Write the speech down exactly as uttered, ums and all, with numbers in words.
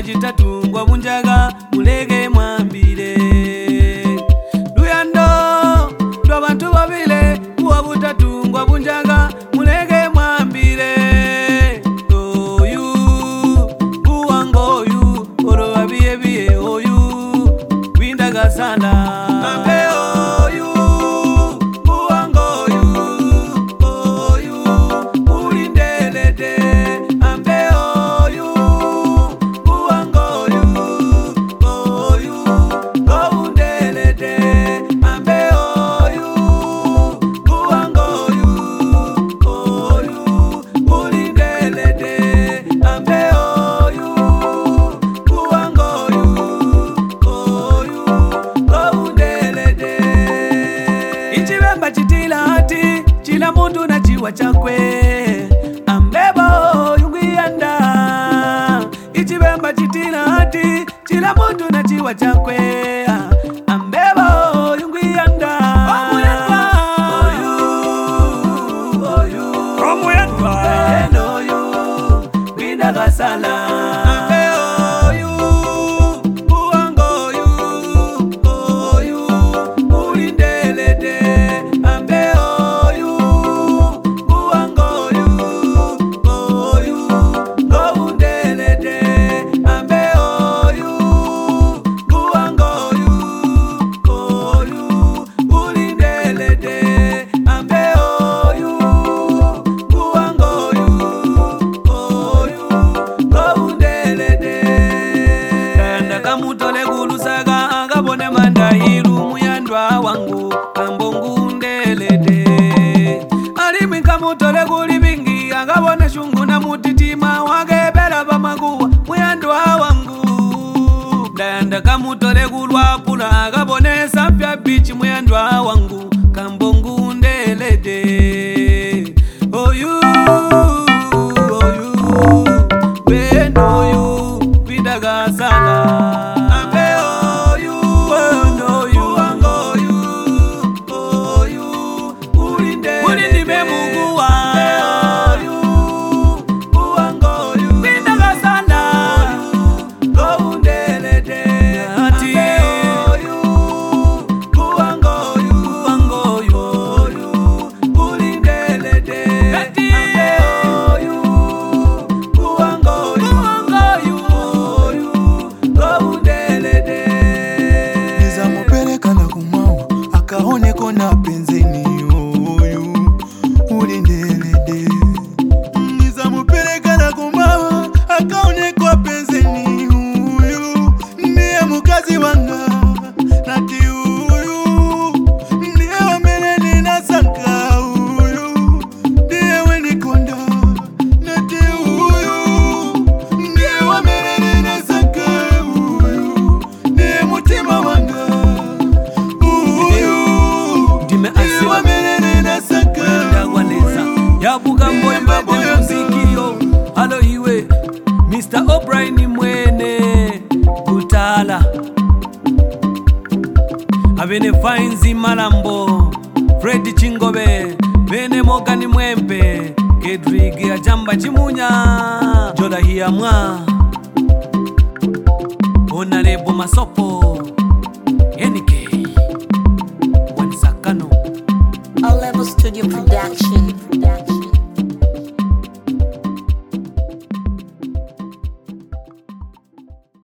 wachitatu ngwa bunjaga mulege mwambile luyando lwa bantu babile kuwa butatu ngwa bunjaga mulege mwambile oyu kuwanga oyu oro abiye biye oyu windaga sana chila mundu na chiwa chakwe ambebo yungiyanda ichibemba chitila hati chila mundu na chiwa chakwe ambebo yungiyanda oyu oyu omuyandwa eno oyu windaga sala mutole kulusaga angabone mandairu muyandwa wangu kambongu ndelede alimi kamutole kuli bingi angabone shungu na mutitima wagebera bamaguwa muyandwa wangu ndanda kamutole kulwapula angabone sapya bichi muyandwa wangu kambongu ndelede oyu oyu wendo oyu widaga sana na penzeni oyu ulindelede nizamupeleka na kumawa akaone kwa penzeni oyu ndiye mukazi wanga nati oyu ndiye wameleni na sanka oyu ndiye wenikonda nati oyu ndiye wameleni na sanka oyu ndiye mutima wanga yabuka mbwemba bwe muzikio halo iwe mister O'Brien mwene Butala abene Fainzi Malambo Fred Chingobe bene Morgan Mwempe Kedrig Ajamba Chimunya Jola Hiamwa Onarebo Masopo Yenike